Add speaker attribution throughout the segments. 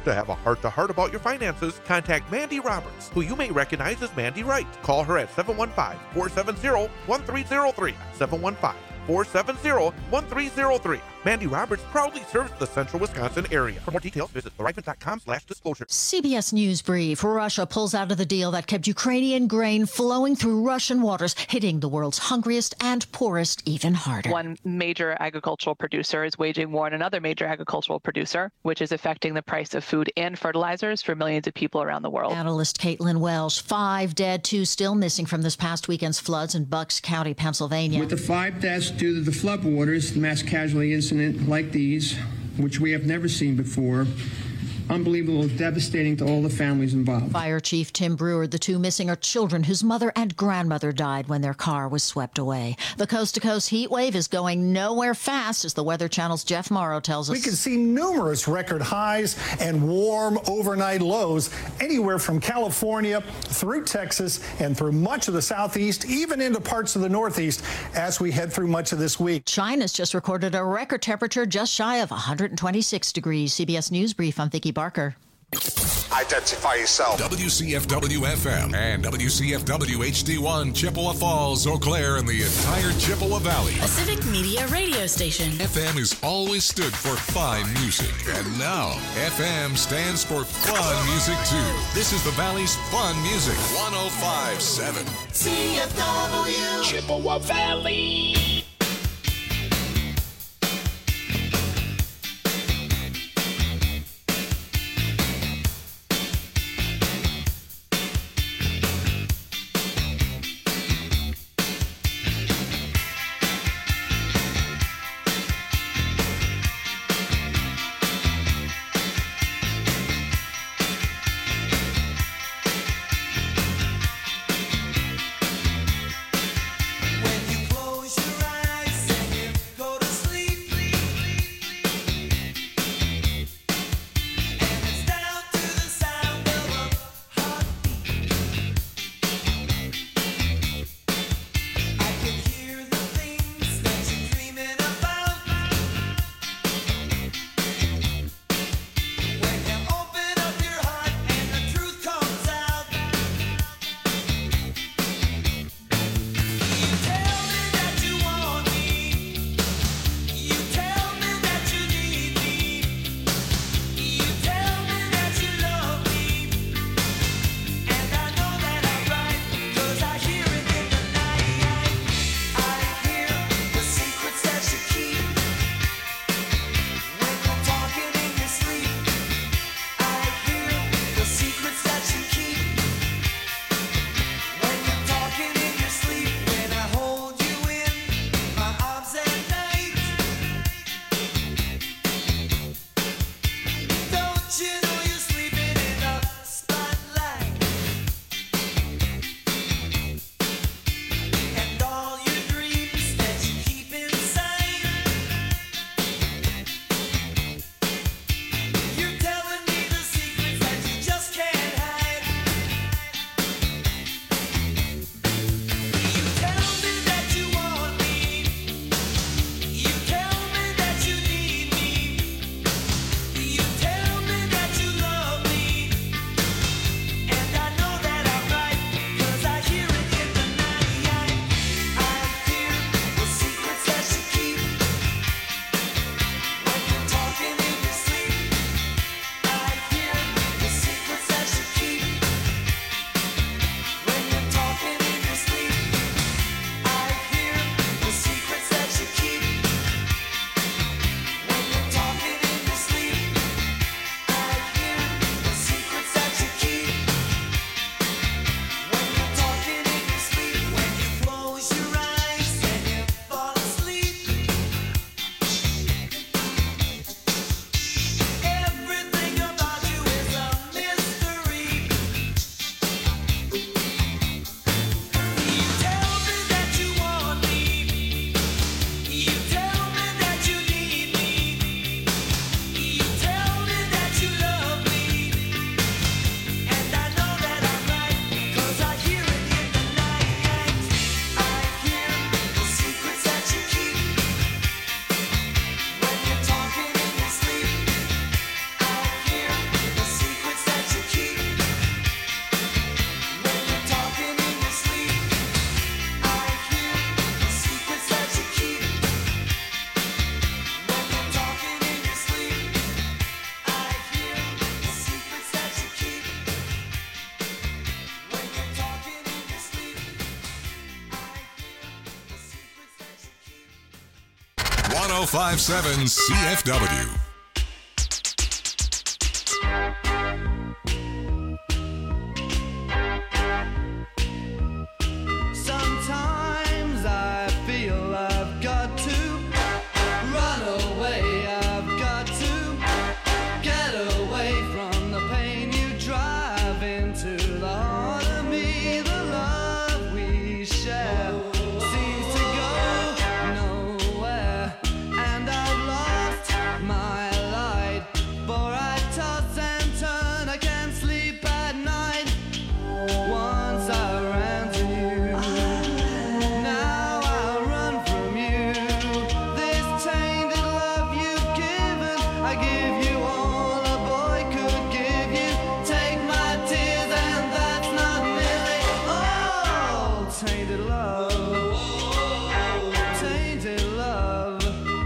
Speaker 1: To have a heart-to-heart about your finances, contact Mandy Roberts, who you may recognize as Mandy Wright. Call her at 715-470-1303. 715-470-1303. Mandy Roberts proudly serves the central Wisconsin area. For more details, visit therifin.com/disclosure.
Speaker 2: CBS News Brief. Russia pulls out of the deal that kept Ukrainian grain flowing through Russian waters, hitting the world's hungriest and poorest even harder.
Speaker 3: One major agricultural producer is waging war on another major agricultural producer, which is affecting the price of food and fertilizers for millions of people around the world.
Speaker 2: Analyst Caitlin Welsh. 5 dead, 2 still missing from this past weekend's floods in Bucks County, Pennsylvania.
Speaker 4: With the 5 deaths due to the floodwaters, mass casualty incident like these, which we have never seen before, unbelievable, devastating to all the families involved.
Speaker 2: Fire Chief Tim Brewer. The 2 missing are children whose mother and grandmother died when their car was swept away. The coast-to-coast heat wave is going nowhere fast, as the Weather Channel's Jeff Morrow tells us.
Speaker 5: We can see numerous record highs and warm overnight lows anywhere from California through Texas and through much of the southeast, even into parts of the northeast as we head through much of this week.
Speaker 2: China's just recorded a record temperature just shy of 126 degrees. CBS News Brief, I'm Vicki Barker.
Speaker 6: Identify yourself.
Speaker 7: WCFW-FM and WCFW-HD1, Chippewa Falls, Eau Claire, and the entire Chippewa Valley.
Speaker 8: A civic media radio station.
Speaker 7: FM has always stood for fine music. And now, FM stands for fun music, too. This is the Valley's fun music. 105.7.
Speaker 6: CFW. Chippewa Valley.
Speaker 9: When you close your eyes
Speaker 7: 105.7 CFW.
Speaker 9: Sometimes I feel I've got to run away. I've got to get away from the pain you drive into the heart of me. The love we share seems to go nowhere, and I've lost my light. For I toss and turn, I can't sleep at night. Once I ran to you, now I run from you. This tainted love you've given, I give you all a boy could give you. Take my tears and that's not nearly all. Tainted love, tainted love.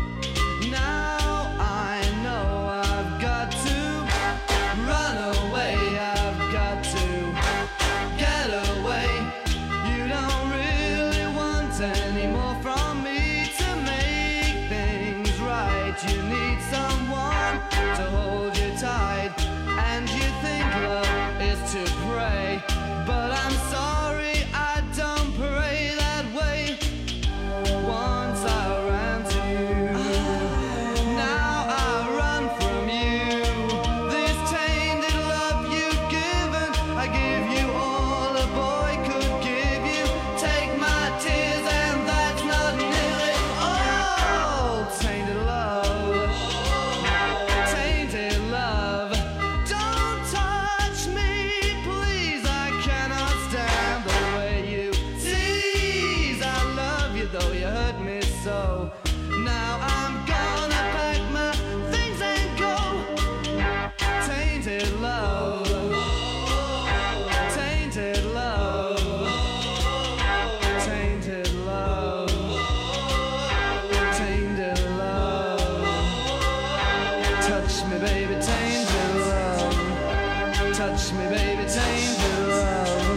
Speaker 9: Now I know I've got to run away. I've got to get away. You don't really want any more from me to make things right. You need someone to hold you tight, and you think love is to pray. But I'm sorry, I don't pray that way. Once I ran to you, now I run from you. This tainted love you've given, I give you all a boy could give you. Take my tears and that's not nearly all. Tainted love, tainted love. Don't touch me, please. I cannot stand the way you tease. I love you though you hurt me so. Now I'm gonna pack my things and go. Tainted love, tainted love, tainted love, tainted love. Touch me, baby, tainted love. Touch me, baby, tainted love.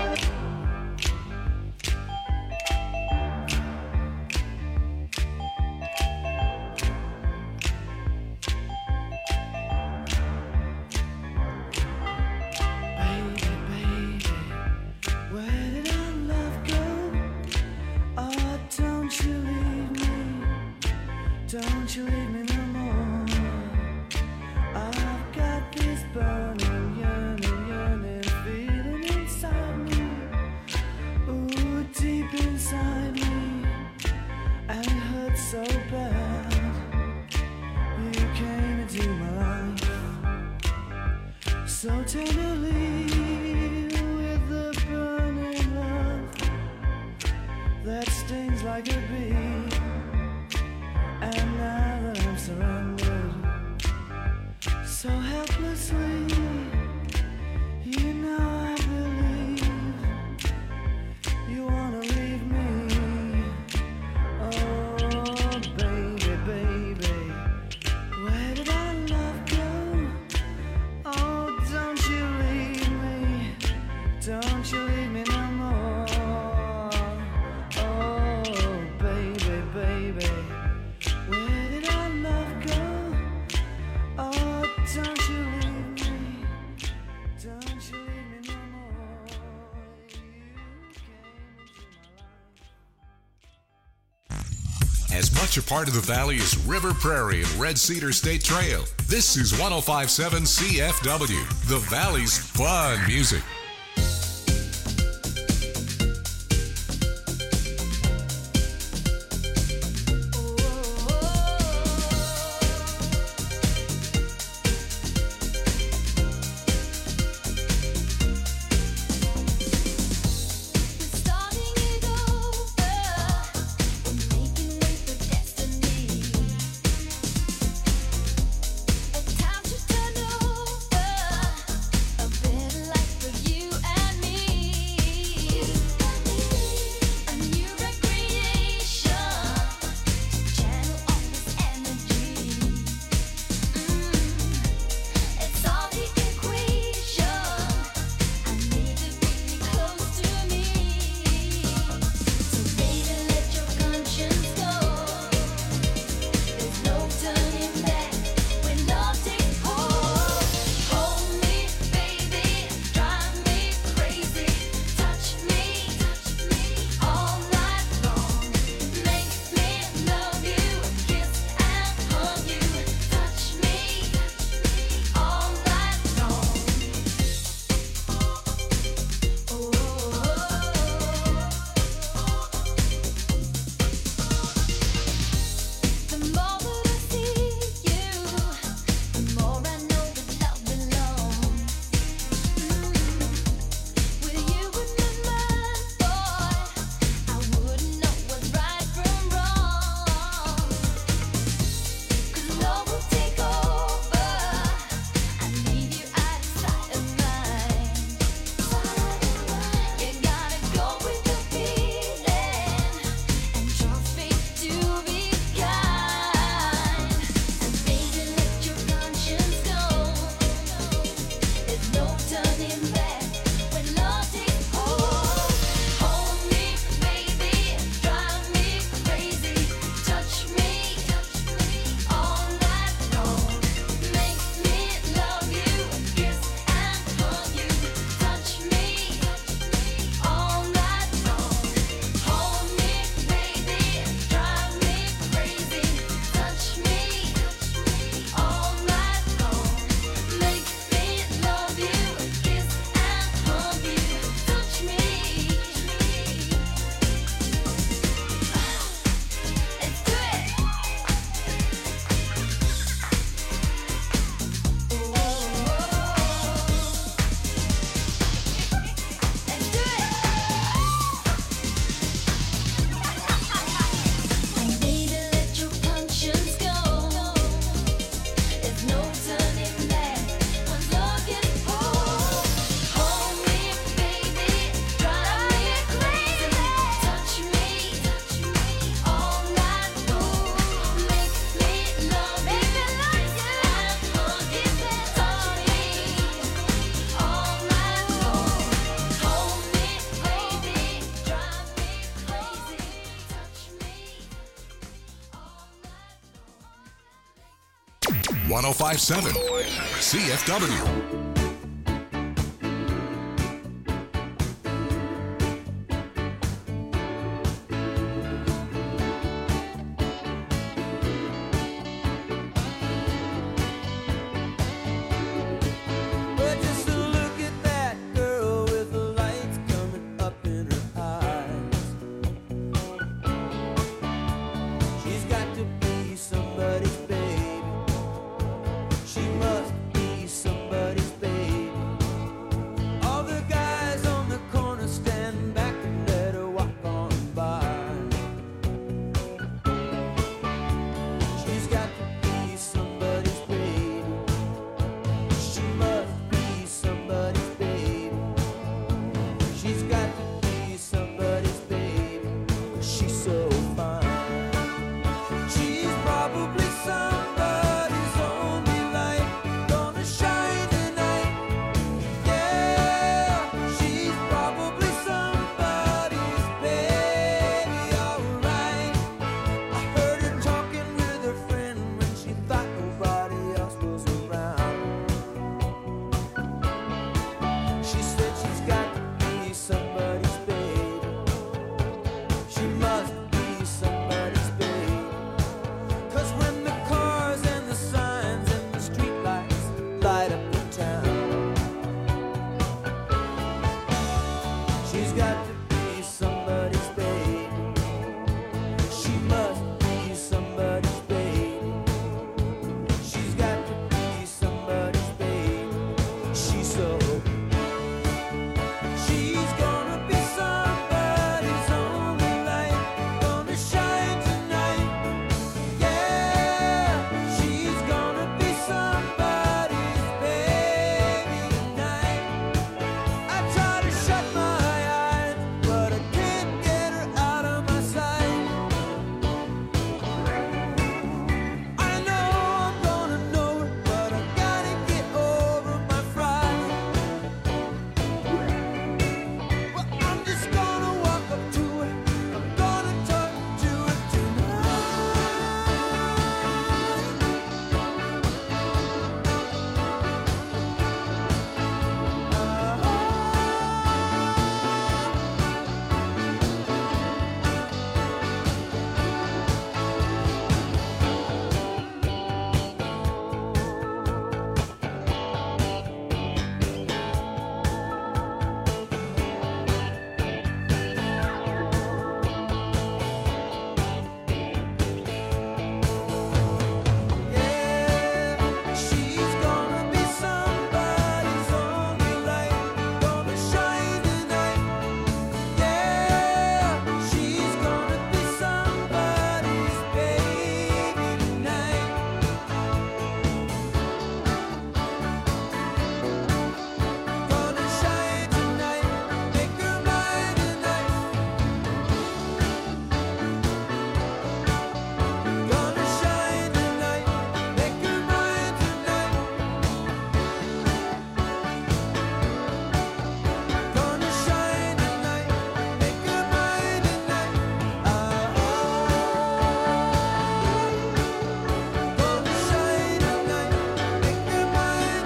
Speaker 9: Baby, baby, where did our love go? Oh, don't you leave me. Don't you leave me no more. I've got this burning, yearning feeling inside me. Ooh, deep inside me. And it hurts so bad. You came into my life so tenderly with the burning love that stings like a bee. And now that I'm surrendered so helplessly, you know I believe you wanna leave me. Oh, baby, baby, where did our love go? Oh, don't you leave me. Don't you leave me no more. Oh, baby, baby, where did our love go? Oh, don't you leave me. Don't you leave me no more. You came into my life.
Speaker 7: As much a part of the Valley as River Prairie and Red Cedar State Trail, this is 105.7 CFW, the Valley's fun music.
Speaker 10: Starting it over, we're making way for destiny. A time to turn over, a better life for you.
Speaker 7: 1057 CFW.
Speaker 9: But just look at that girl with the lights coming up in her eyes. She's got to be somebody's baby. She must be somebody's baby. All the guys on the corner stand back and let her walk on by. She's got to be somebody's baby. She must be somebody's baby. She's got to be somebody's baby. She's so fine. She's probably somebody's only light gonna shine tonight. Yeah, she's probably somebody's baby, alright. I heard her talking with her friend when she thought nobody else was around. She said she's got to be somebody's baby. She must be somebody's baby. 'Cause when the cars and the signs and the streetlights light up the town, she's got to be somebody's baby. She must be somebody's baby. She's got to be somebody's baby. She's so. She's gonna be somebody's only light, gonna shine tonight. Yeah, she's gonna be somebody's baby tonight. I try to shut my eyes, but I can't get her out of my sight. I know I'm gonna know it, but I gotta get over my fright. Well, I'm just gonna walk up to it. I'm gonna talk to it tonight. Yeah, she's gonna be somebody's only light, gonna shine tonight. Yeah, she's gonna be somebody's baby tonight. Gonna shine tonight, make her mine tonight. Gonna shine tonight, make her mine tonight. Gonna shine tonight, make her mine tonight. Gonna shine tonight, make her mine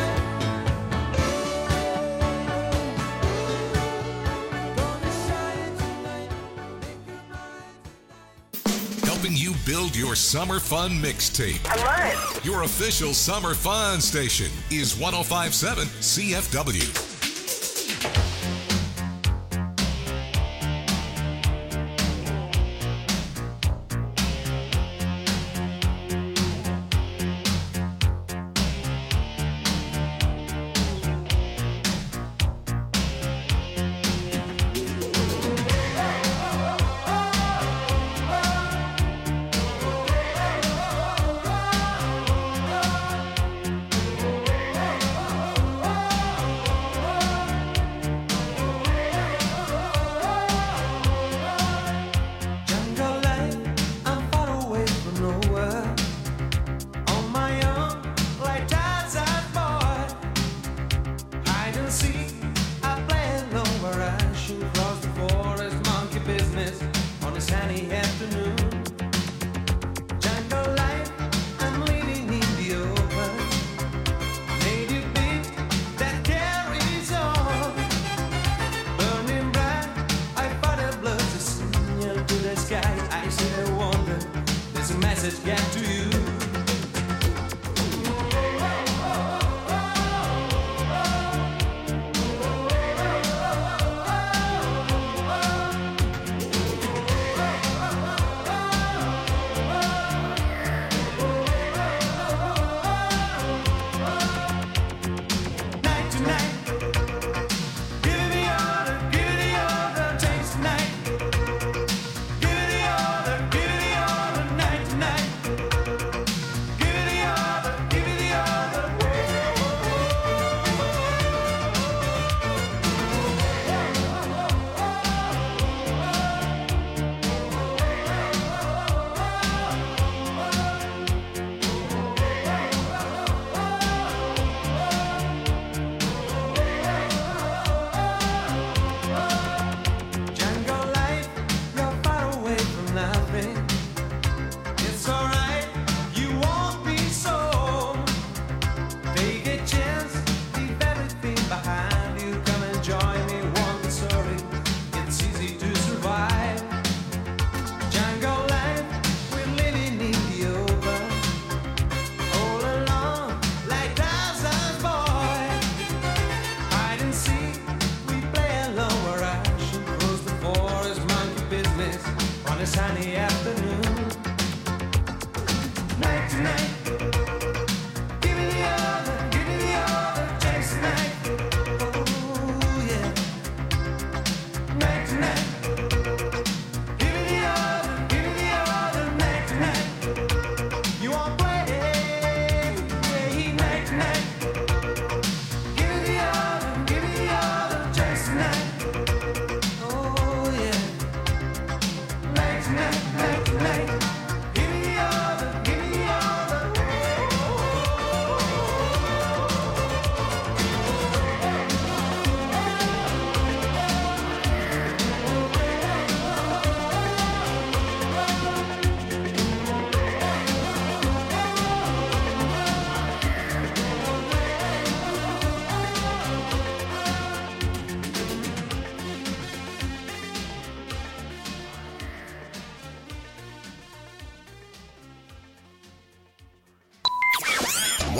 Speaker 9: tonight.
Speaker 7: Helping you build your summer fun mixtape.
Speaker 11: I love it.
Speaker 7: Your official summer fun station is 1057 CFW.
Speaker 9: Oh,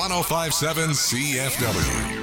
Speaker 7: 1057 CFW.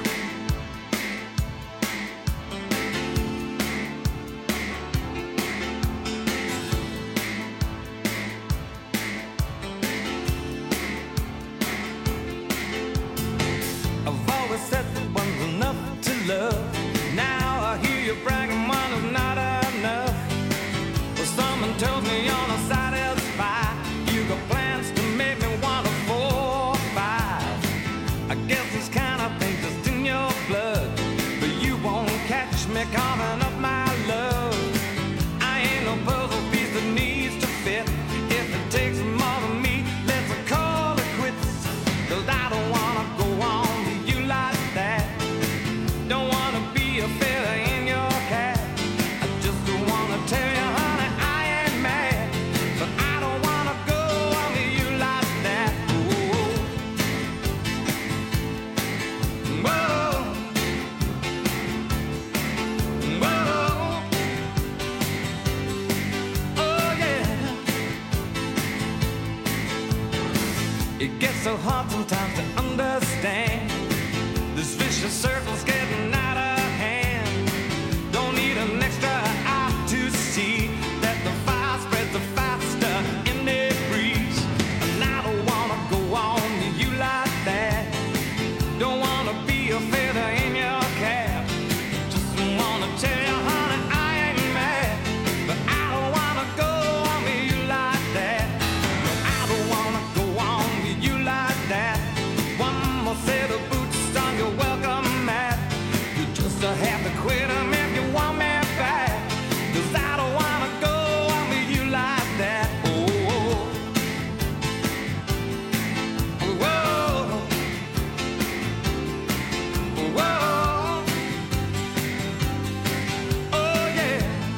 Speaker 9: I've always said that one's enough to love. Now I hear you bragging one is not enough. Well, someone tells me you're not satisfied. You got plans to make me want a 4 or 5. I guess this kind of thing just in your blood, but you won't catch me calling up my love. I ain't no puzzle piece that needs to fit. If it takes more than me, let's call it quits. 'Cause I don't wanna go on with you like that. Don't wanna be a feather in your cap. I just don't wanna tell you, honey, I ain't mad, but I don't wanna go on with you like that. Whoa. Whoa. Whoa. Oh yeah. It gets so hard sometimes to understand. This vicious circle's getting out of hand. Don't need an extra eye to see that the fire spreads the faster in the breeze. And I don't wanna go on with you like that. Don't wanna be a feather in your cap. Just wanna tell you, honey, I ain't mad, but I don't wanna go on with you like that. No, I don't wanna go on with you like that. One more set of boots on your welcome mat. You just have to quit 'em if you want me back. 'Cause I don't wanna go on with you like that. Oh, whoa, whoa, oh yeah.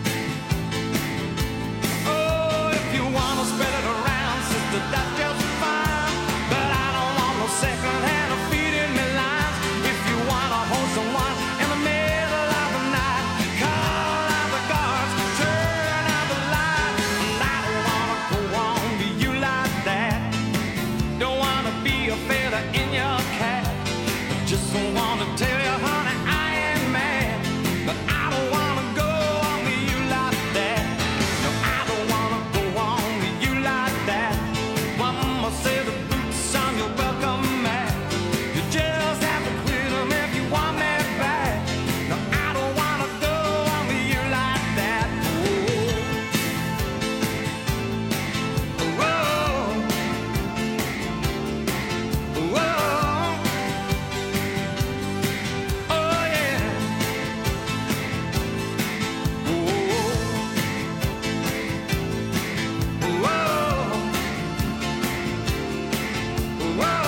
Speaker 9: Oh, if you wanna spread it around, sister, that's just fine. But I don't want no second hand or feeding me lines. If you wanna hold someone in the middle of the night, call out the guards, turn out the light. And I don't wanna go on with you like that. Don't wanna be a feather in your cap. Just wanna tell you, honey, I ain't mad, but I don't wanna go on with you like that. No, I don't wanna go on with you like that. One more set of boots on your welcome mat. You just have to quit 'em if you want me back. No, I don't wanna go on with you like that. Whoa. Whoa. Oh yeah. Whoa. Whoa. Whoa.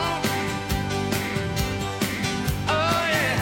Speaker 9: Oh yeah.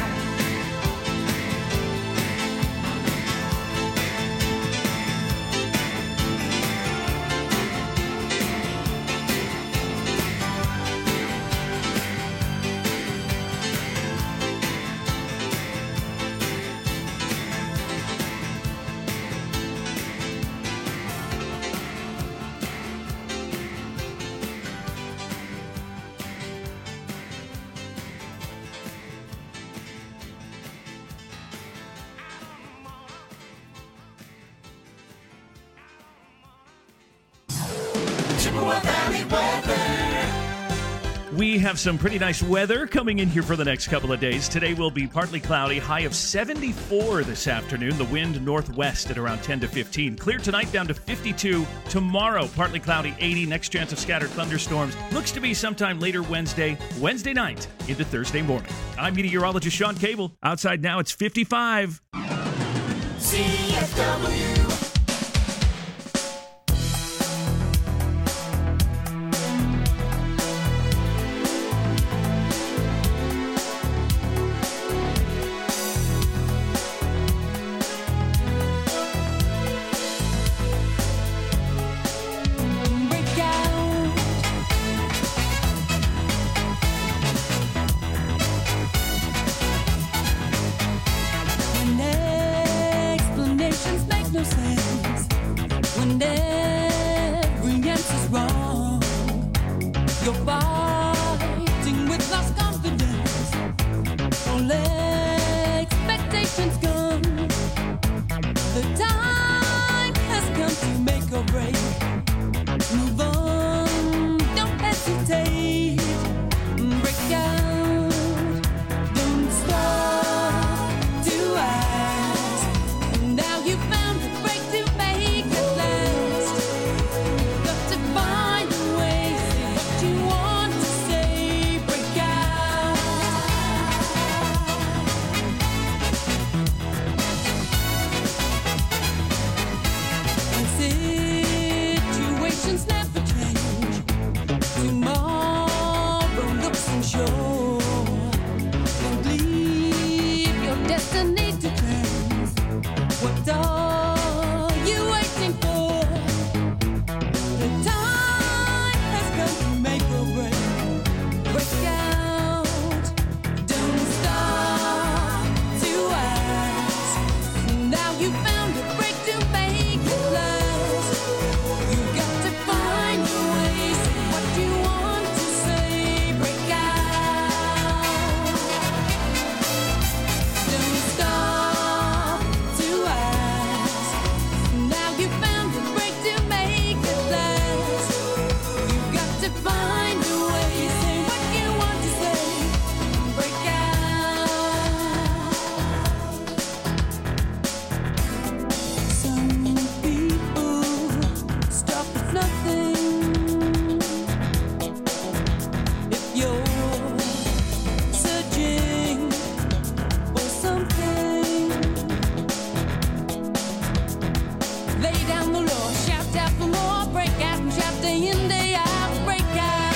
Speaker 6: Chippewa Valley weather.
Speaker 11: We have some pretty nice weather coming in here for the next couple of days. Today will be partly cloudy, high of 74 this afternoon. The wind northwest at around 10 to 15. Clear tonight down to 52. Tomorrow, partly cloudy, 80. Next chance of scattered thunderstorms. Looks to be sometime later Wednesday night into Thursday morning. I'm meteorologist Sean Cable. Outside now, it's 55.
Speaker 6: CFW.
Speaker 10: Explanations make no sense.
Speaker 12: Don't let expectations come. The time has come to make or break. Move on, don't hesitate. Break out, don't stop to ask. Now you found a break to make it last. Got to find a way, say what you want to say. Break out. And situations never change. Tomorrow looks unsure. Don't leave your destiny to chance. What are you waiting for? The time has come to make or break. Break out. Don't stop to ask. Now you found a break to make it last. You got to find a way. Say what you want to say. Break out. Don't stop to ask. Now you found a break to make it last. You got to find a way. Say what you want to say. Break out. Some people stop at nothing. If you're searching for something, lay down the law, shout out for more, break out and shout day in, day out, break out.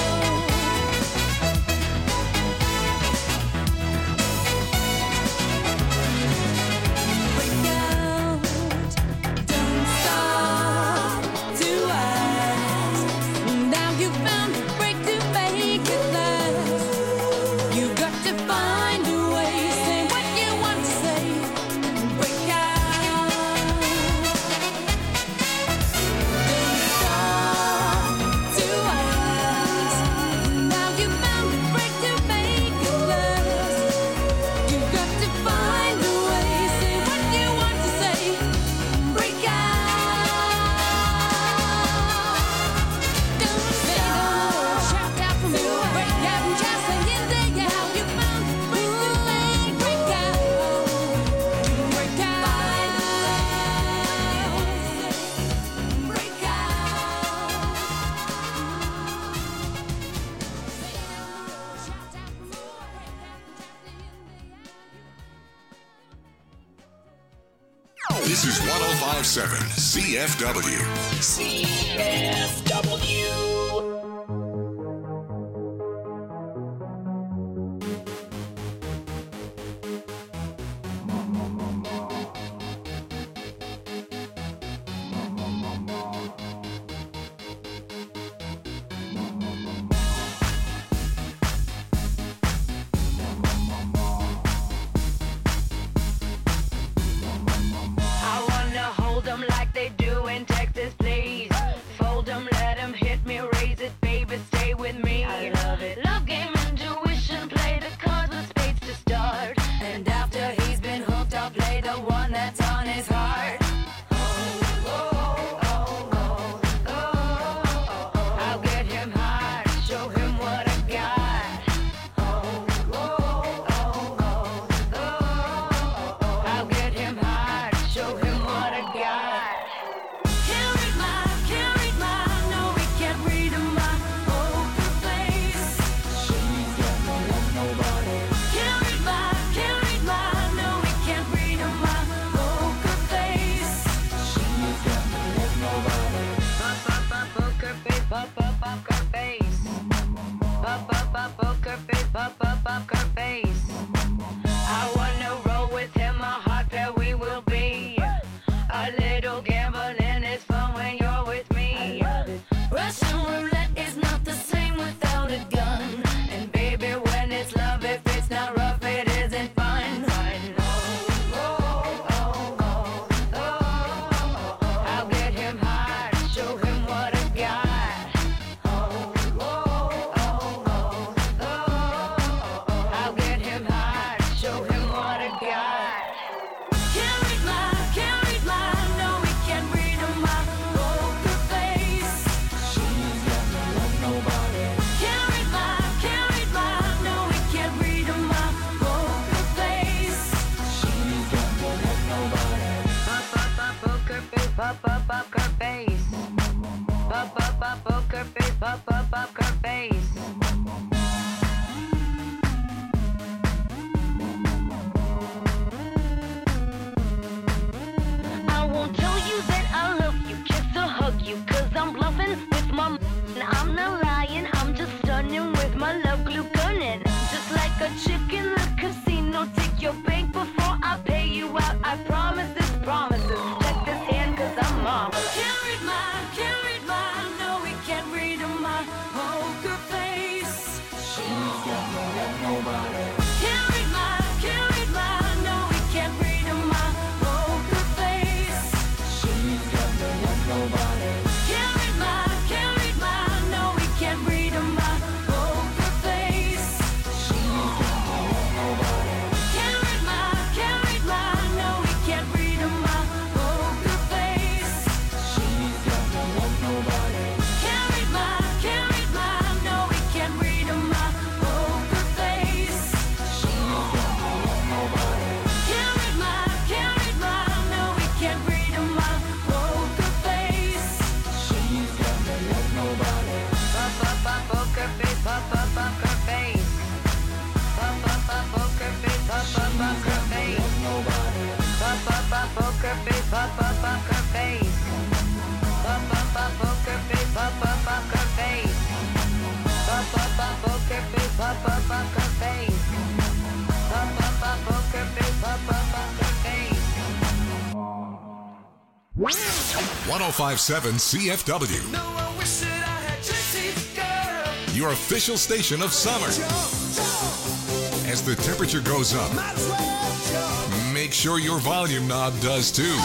Speaker 12: Break out, don't stop to ask. Now you found a break to make it last. You got to find a way, say what you want to say. Break out. Don't stop to ask. Now you found a break to make it last. You got to find a way, say what you want to say. Break out. Don't stop. Shout out for more. Break out and just say it there. Now you found a break to make. Break out. Break out. Break
Speaker 7: This is 1057 CFW.
Speaker 13: CFW.
Speaker 14: I wanna hold 'em like they do in Texas, please. Fold 'em, let 'em hit me real
Speaker 9: poker face. Poker face, poker face. Poker face, poker face.
Speaker 7: 1057 CFW. Your official station of summer. As the temperature goes up, make sure your volume knob does too.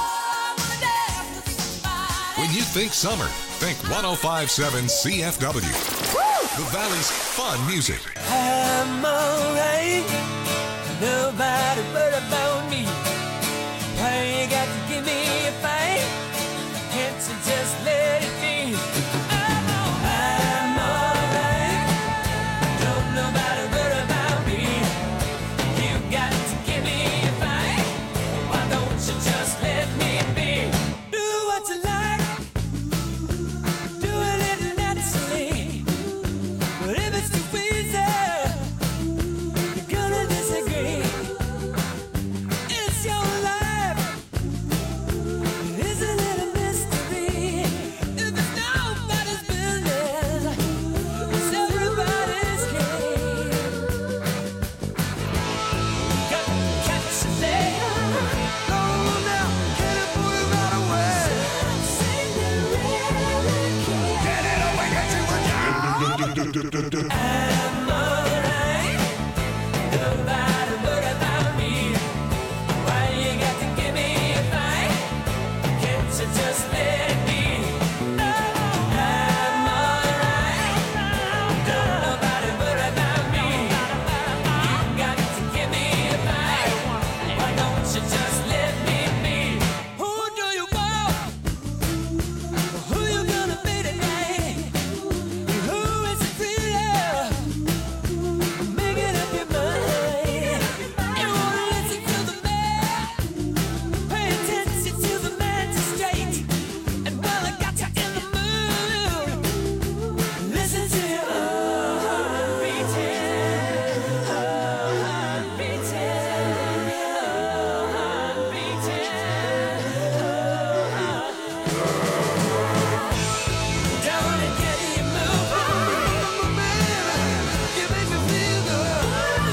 Speaker 7: When you think summer, think 1057 CFW. The Valley's fun music.
Speaker 9: I'm alright. Nobody but about me. Why you got to give me a fight? Can't you just let it be? I'm alright. Don't nobody but about me. You got to give me a fight. Why don't you just let me be? Do what you like. Do it naturally. But if it's too easy, you're gonna disagree. It's your life. Isn't it a mystery? If it's nobody's business, it's everybody's game. Got to catch a day. Go now, get it, put it right away. Get it away, get you a job. I'm alright. Nobody but about me. Why you got to give me a fight? Can't you just let it be? I'm alright. Don't nobody but about me. You got to give me a fight. Why don't you just let me be? Who do you want? Who you gonna be tonight? Who is it really? Making up your mind. You wanna listen to the man? Pay attention to the magistrate. And while I got you in the mood, listen to your heart beating, heart beating, heart beating, Don't it get you moving? You make me feel good.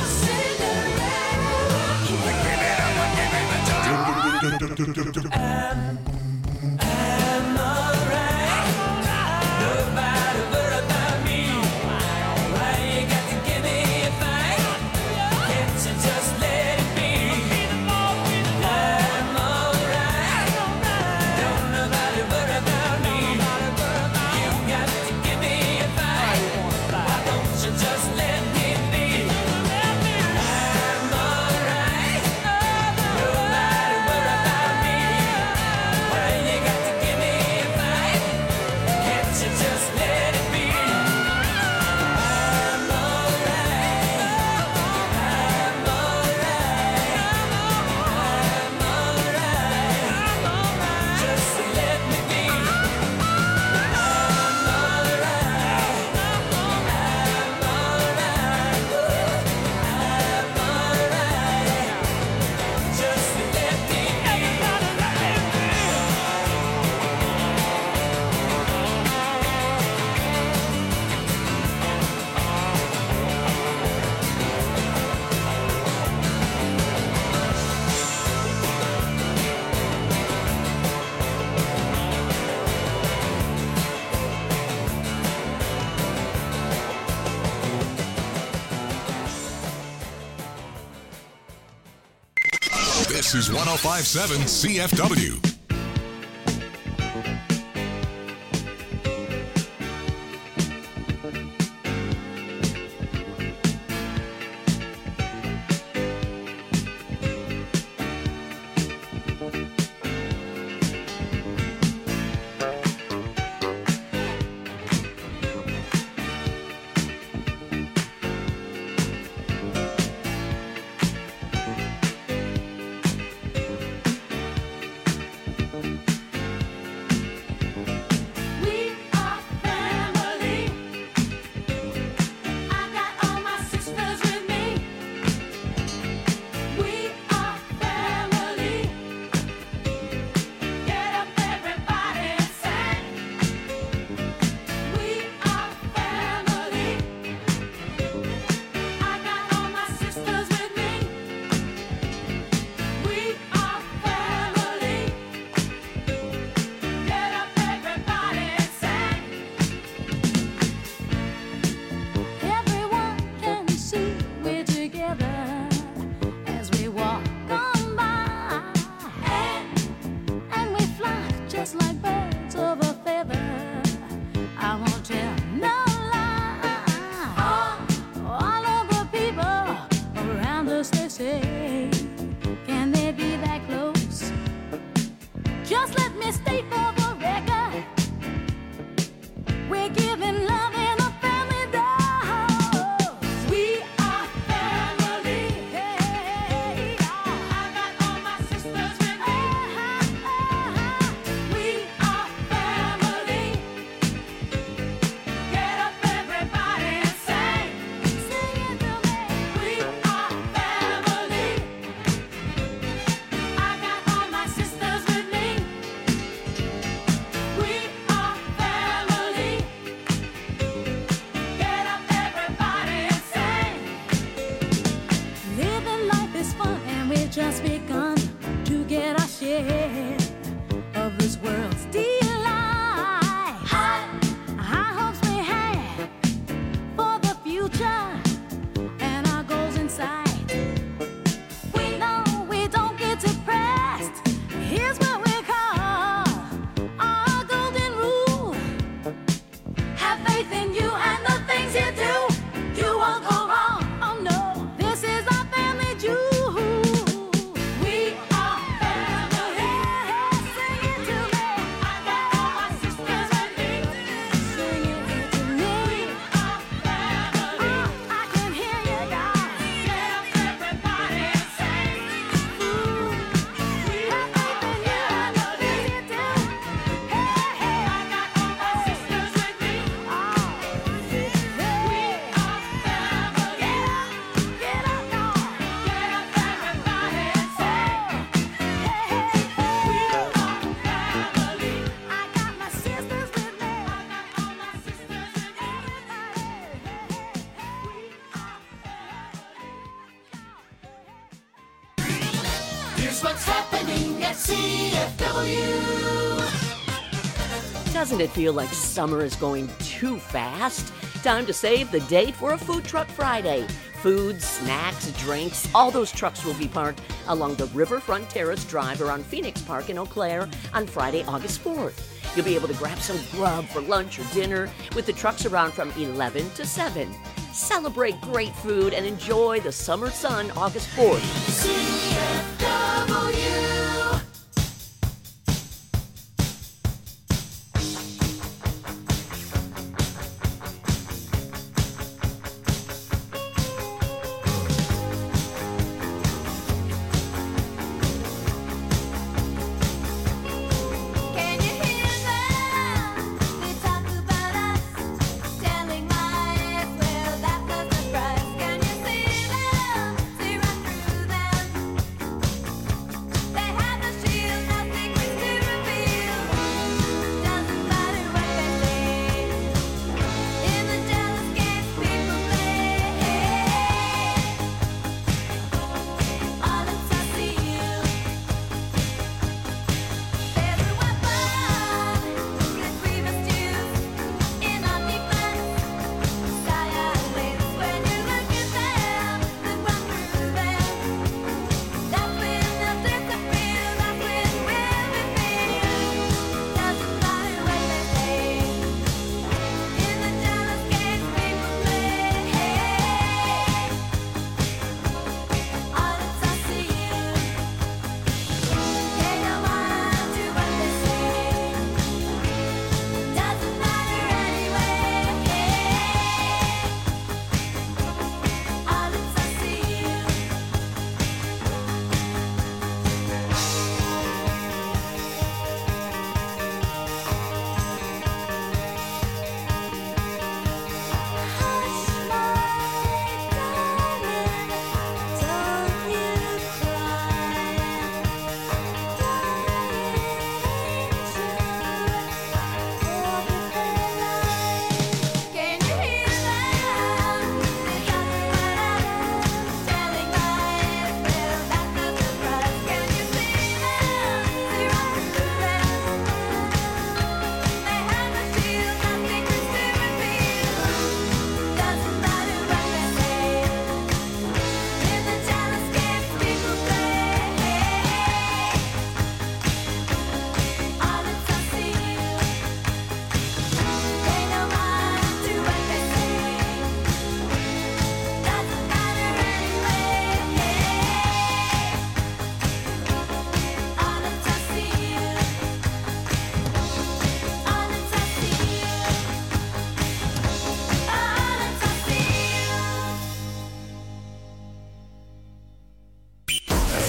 Speaker 9: I'm alright. Nobody but about me. Why you got to give me a fight? Can't you just let it be? I'm alright. Don't nobody but about me. You got to give me a fight. Why don't you just let me be? I'm alright. Nobody but about me. Why you got to give me a fight? Can't you just let it be? I'm alright. I'm alright. Just let me be. I'm alright. Just let me be.
Speaker 7: This is 1057 CFW.
Speaker 12: sisters, they say, can they be that close? Just let me state for the record, we're giving love in a family dose. We are family. Hey, I got all my sisters with me. We are family. Get up, everybody, and sing. Sing it to me. We are family. I got all my sisters with me. We are family. Get up, everybody, and sing. Living life is fun, and we've just begun to get our share of this world's delight. High hopes we have for the future and our goals in sight. We know we don't get depressed. Here's what we call our golden rule. Have faith in you and the things you do. You won't go wrong. Oh no, this is our family jewel. We are family. Sing it to me. I got all my sisters with me. Sing it to me. We are family. I can hear you, guys. Get up, everybody, and sing. Ooh, we have faith in you and the things you do. Hey, hey, I got all my sisters with me. We are family. Get up, y'all. Get up, everybody, and sing. Hey, hey, we are family. I got my sisters with me. I got all my sisters with me.
Speaker 6: Here's what's happening at CFW.
Speaker 13: Doesn't it feel like summer is going too fast? Time to save the date for a Food Truck Friday. Food, snacks, drinks, all those trucks will be parked along the Riverfront Terrace Drive around Phoenix Park in Eau Claire on Friday, August 4th. You'll be able to grab some grub for lunch or dinner with the trucks around from 11 to 7. Celebrate great food and enjoy the summer sun August 4th.
Speaker 6: CFW.
Speaker 10: Can you hear them? They talk about us, telling lies. Well, that's the surprise. Can you see them? See right through them.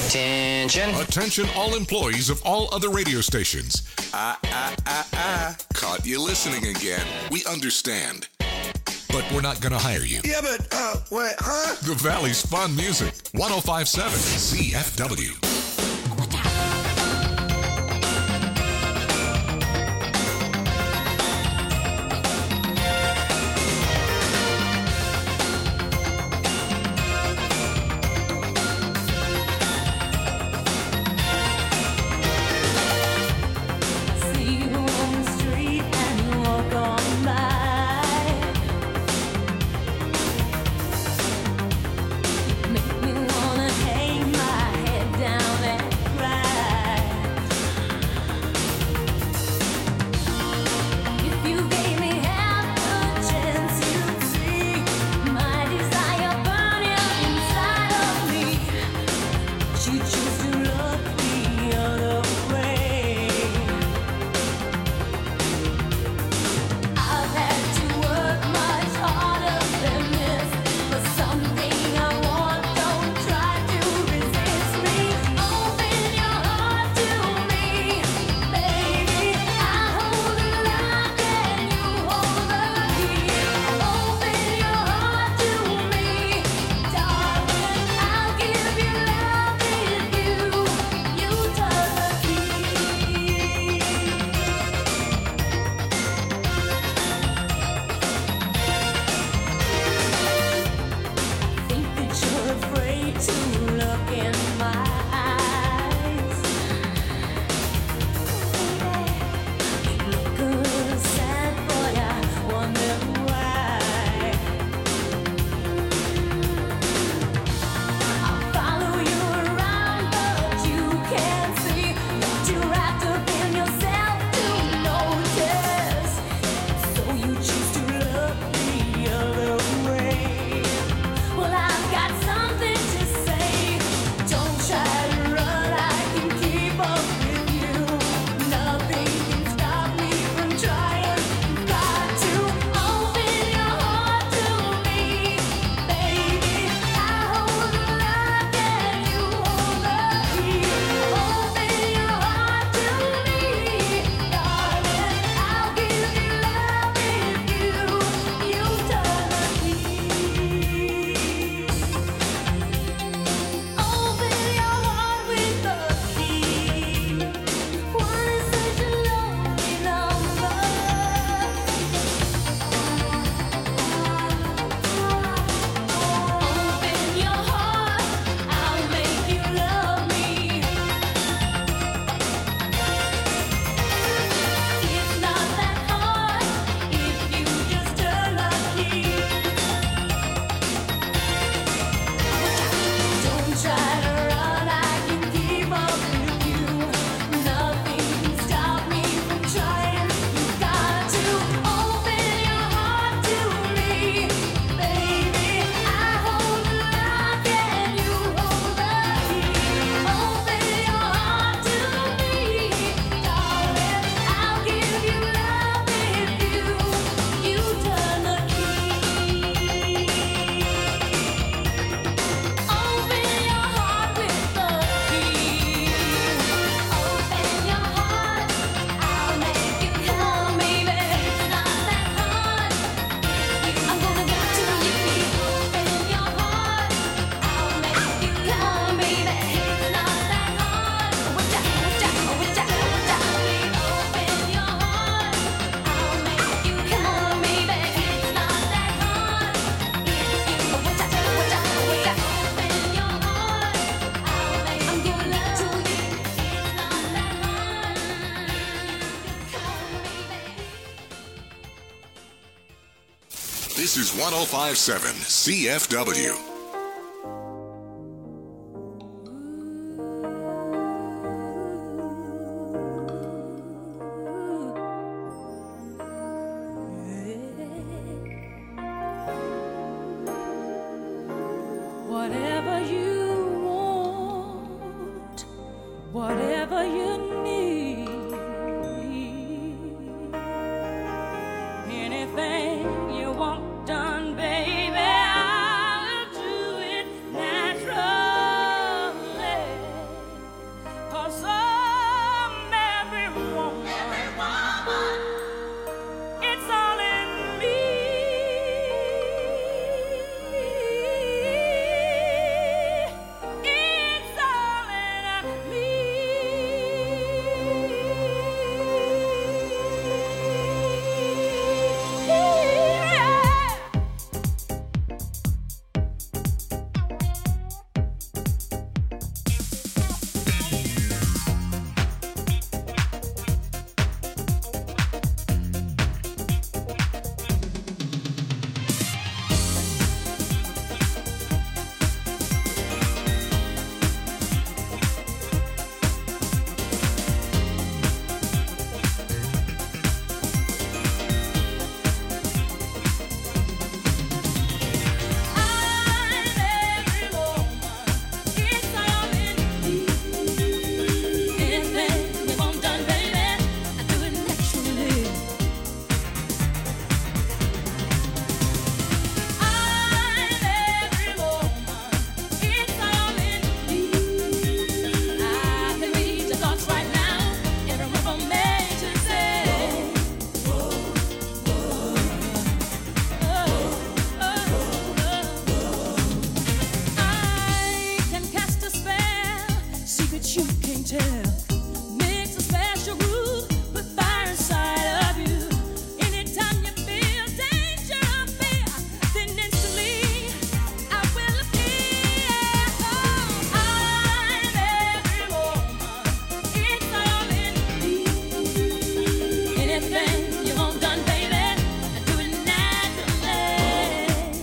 Speaker 14: Attention.
Speaker 7: Attention all employees of all other radio stations. Caught you listening again. We understand. But we're not going to hire you.
Speaker 15: Yeah, but, what, huh?
Speaker 7: The Valley's Fun Music. 105.7 CFW.
Speaker 12: Make me wanna hang my head down and
Speaker 7: This is 105.7 CFW.
Speaker 12: Whatever you want, whatever you need, anything you want done, baby, I'll do. that you can't tell. Makes a special groove, put fire inside of you. Anytime you feel danger or fear, then instantly I will appear. Oh, I'm every woman, it's all in me. Anything you want done, baby, I do it naturally.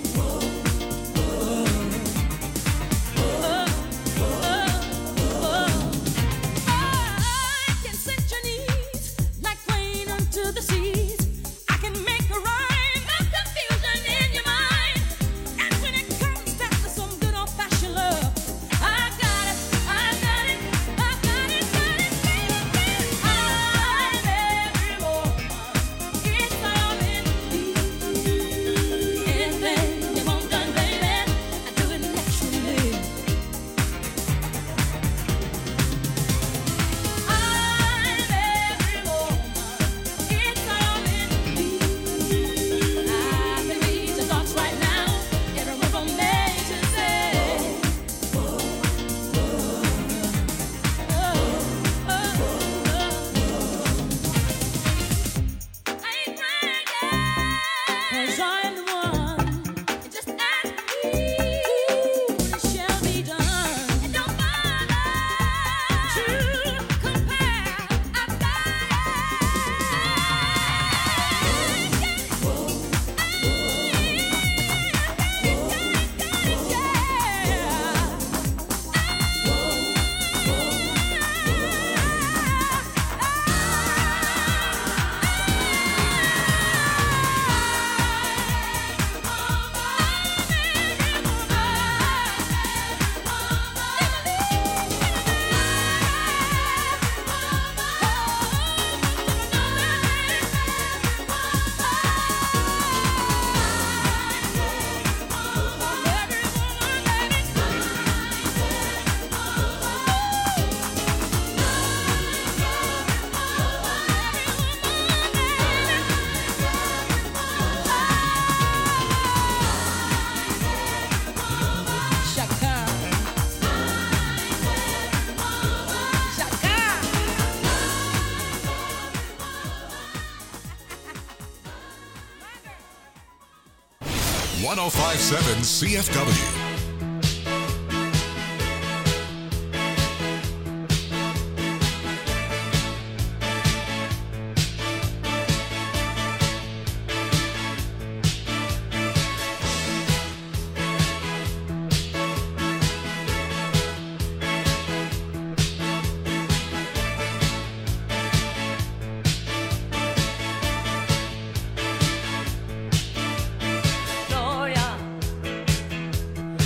Speaker 12: I can set your needs like rain unto the seas. I can make a rhyme, no confusion in your mind. And when it comes down to some good old-fashioned love, I got it, I got it, I got it, got it, baby. I'm every woman, it's all in me. Anything you want done, baby, I do it naturally. I'm every woman, it's all in me. I can read your thoughts right now, every word from A to Z. I ain't bragging, 'cause I'm the one. Just ask me, it shall be done. And don't bother to compare. I've got Shaka. Shaka.
Speaker 7: 1057 CFW.
Speaker 12: Gloria,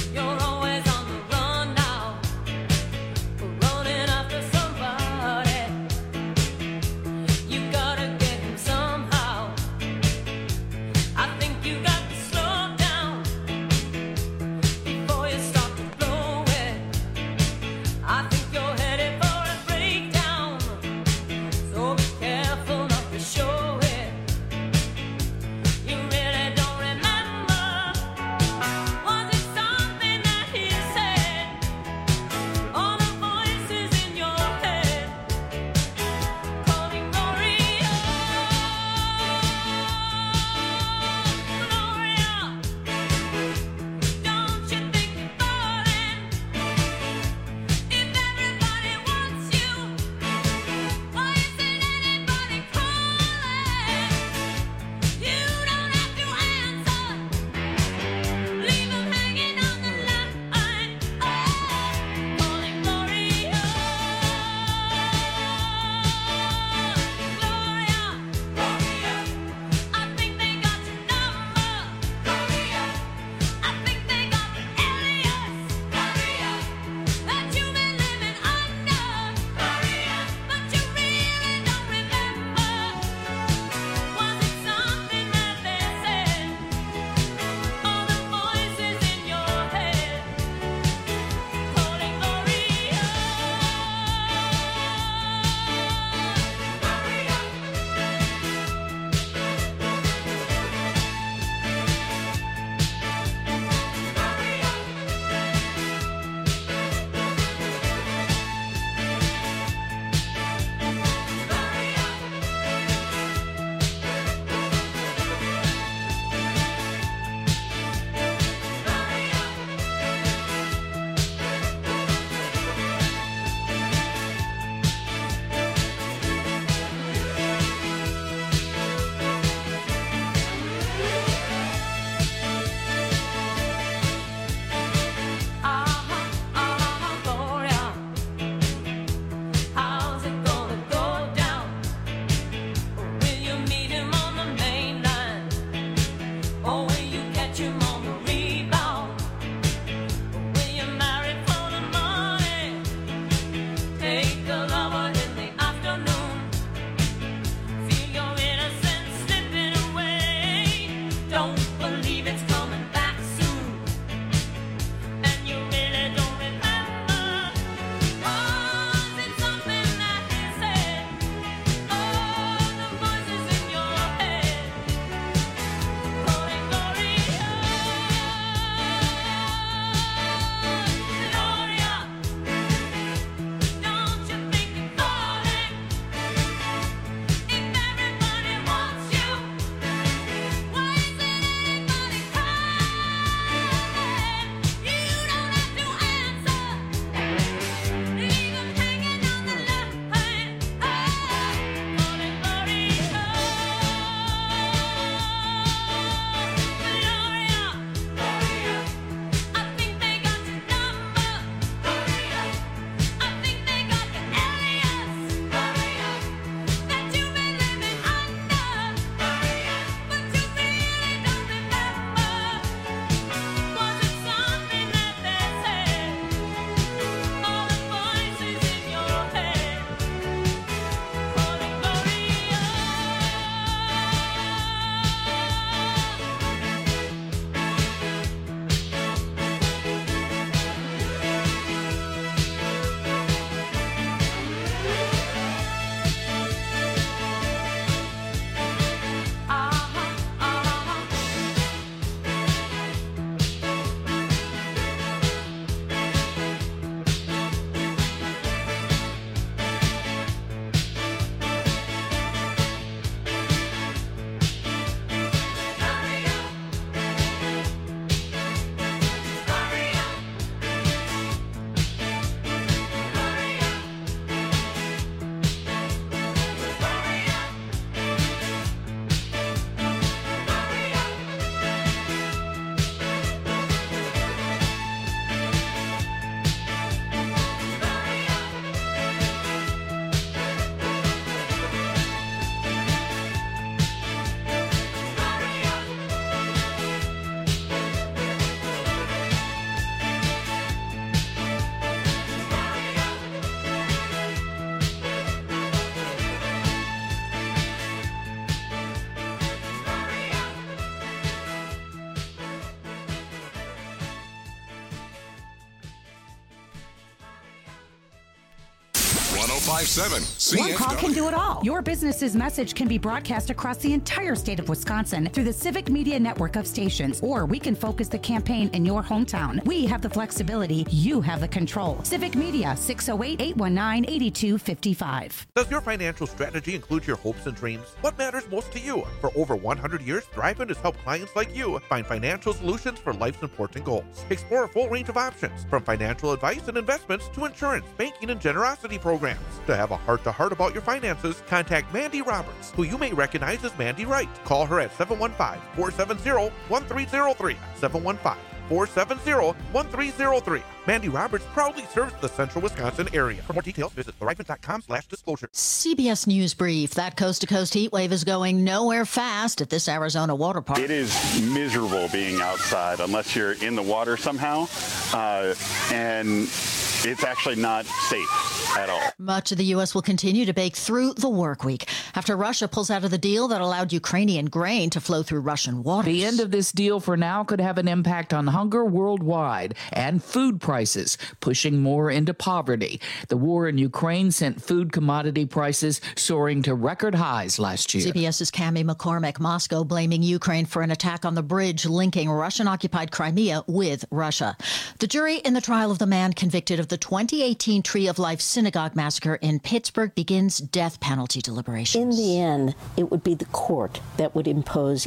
Speaker 7: 1057
Speaker 14: One call can
Speaker 7: CFW.
Speaker 14: do it all. Your business's message can be broadcast across the entire state of Wisconsin through the Civic Media network of stations, or we can focus the campaign in your hometown. We have the flexibility. You have the control. Civic Media, 608-819-8255.
Speaker 1: Does your financial strategy include your hopes and dreams? What matters most to you? For over 100 years, Thriven has helped clients like you find financial solutions for life's important goals. Explore a full range of options, from financial advice and investments to insurance, banking, and generosity programs. To have a heart-to-heart about your finances, contact Mandy Roberts, who you may recognize as Mandy Wright. Call her at 715-470-1303. 715-470-1303. Mandy Roberts proudly serves the central Wisconsin area. For more details, visit theriven.com/disclosure.
Speaker 2: CBS News Brief. That coast-to-coast heat wave is going nowhere fast at this Arizona water park.
Speaker 16: It is miserable being outside unless you're in the water somehow, and it's actually not safe at all.
Speaker 2: Much of the U.S. will continue to bake through the work week after Russia pulls out of the deal that allowed Ukrainian grain to flow through Russian waters.
Speaker 17: The end of this deal for now could have an impact on hunger worldwide and food prices, pushing more into poverty. The war in Ukraine sent food commodity prices soaring to record highs last year.
Speaker 2: CBS's Cami McCormick. Moscow blaming Ukraine for an attack on the bridge linking Russian-occupied Crimea with Russia. The jury in the trial of the man convicted of the 2018 Tree of Life synagogue massacre in Pittsburgh begins death penalty deliberations.
Speaker 18: In the end, it would be the court that would impose